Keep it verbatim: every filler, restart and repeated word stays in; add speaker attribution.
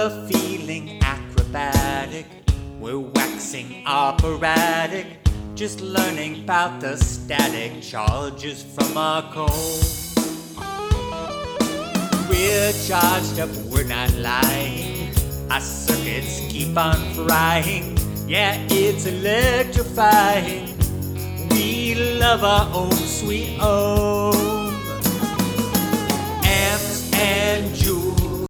Speaker 1: we're feeling acrobatic, we're waxing operatic, just learning about the static charges from our core. We're charged up, we're not lying, our circuits keep on frying, yeah, it's electrifying. We love our own sweet home. Amps and